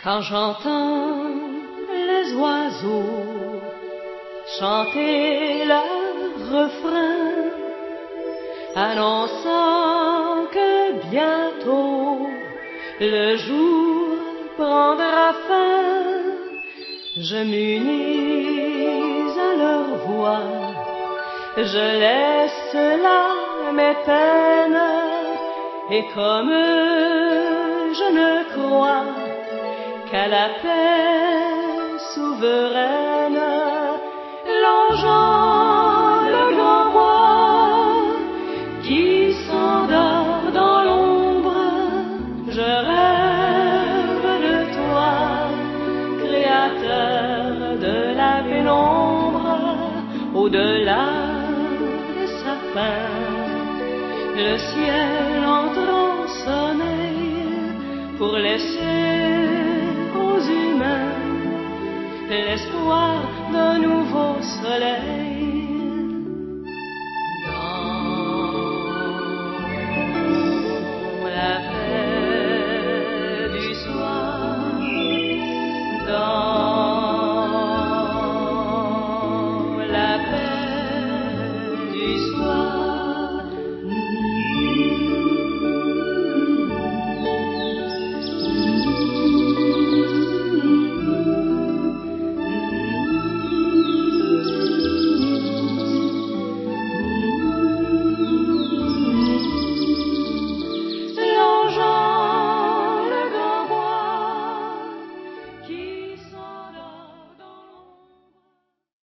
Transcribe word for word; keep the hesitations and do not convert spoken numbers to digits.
Quand j'entends les oiseaux chanter leur refrain, annonçant que bientôt le jour prendra fin, je m'unis à leur voix, je laisse là mes peines, et comme je ne crois qu'à la paix souveraine, longeant le grand bois qui s'endort dans l'ombre, je rêve de toi, créateur de la pénombre, au-delà des sapins, le ciel entre en sommeil pour laisser aux humains l'espoir d'un nouveau soleil.